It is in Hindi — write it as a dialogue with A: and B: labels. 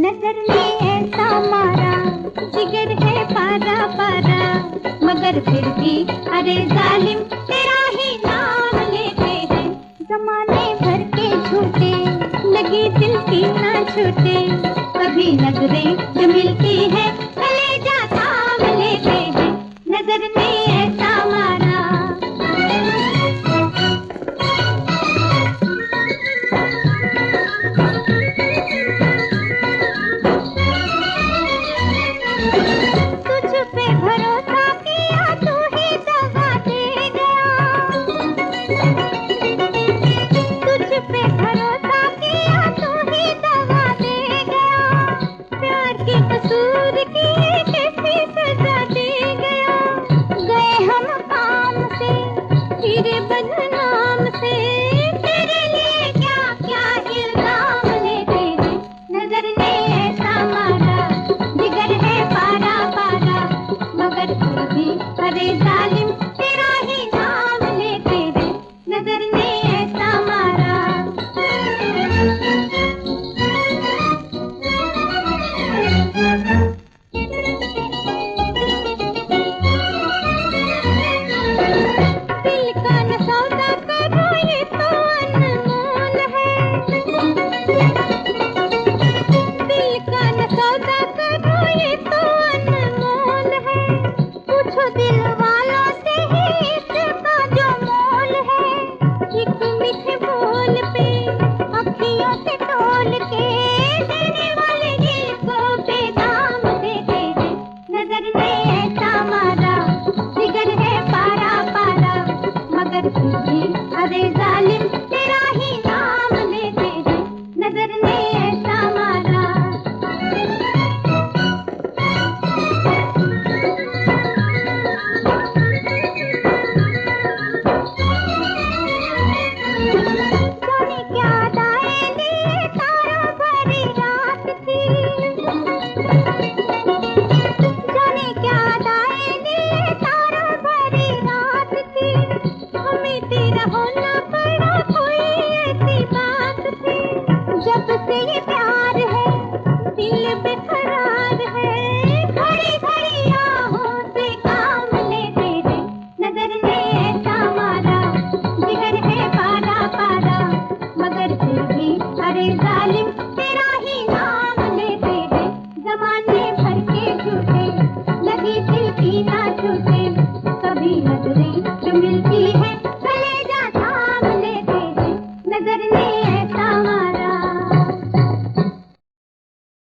A: नजर ने ऐसा मारा, जिगर है पारा पारा, मगर फिर भी अरे जालिम तेरा ही नाम लेते हैं। जमाने भर के झूठे लगी दिल की ना छूटे, कभी नजरें जो मिलती है कलेजा थाम लेते हैं। नजर ने ऐसा मारा। बदनाम से तेरे लिए क्या क्या इल्जाम लेते हैं। नजर ने ऐसा मारा, जिगर है पारा पारा, मगर फिर भी अरे जालिम तेरा ही नाम लेते हैं। नजर ने ऐसा मारा। अरे जालिम तेरा ही नाम लेते हैं। नजर ने ऐसा मारा। जाने क्या दाएं लिए तारों भरी रात थी, जाने क्या दाएं लिए तारों भरी रात थी, हमें तेरा होना पड़ा कोई ऐसी बात थी। जब से ये प्यार है दिल बेकरार है, घड़ी घड़ी आहों से काम लेते हैं। नजर ने ऐसा मारा, जिगर है पारा पारा, मगर फिर भी अरे जालिम तेरा ही नाम लेते हैं। जमाने भर के झूठे लगी दिल की ना छूटे, कभी नजरें जो मिलती है कलेजा थाम लेते हैं। नजर ने ऐसा